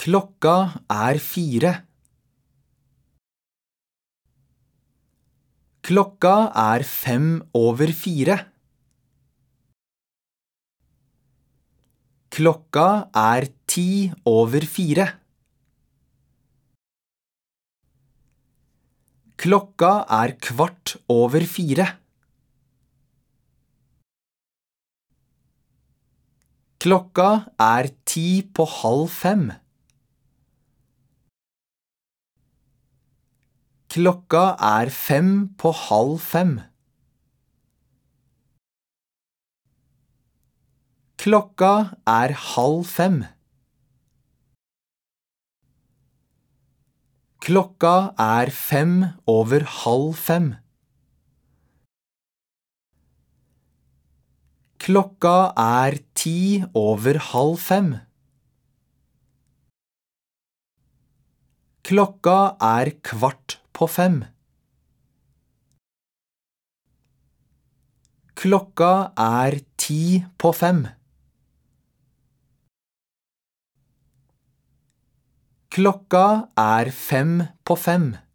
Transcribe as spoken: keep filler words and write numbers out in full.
Klokka er fire. Klokka er fem over fire. Klokka er ti over fire. Klokka er kvart over fire. Klokka er ti på halv fem. Klokka er fem på halv fem. Klokka er halv fem. Klokka er fem over halv fem. Klokka er ti over halv fem. Klokka er kvart på fem. Klokka er ti på fem. Klokka er fem på fem.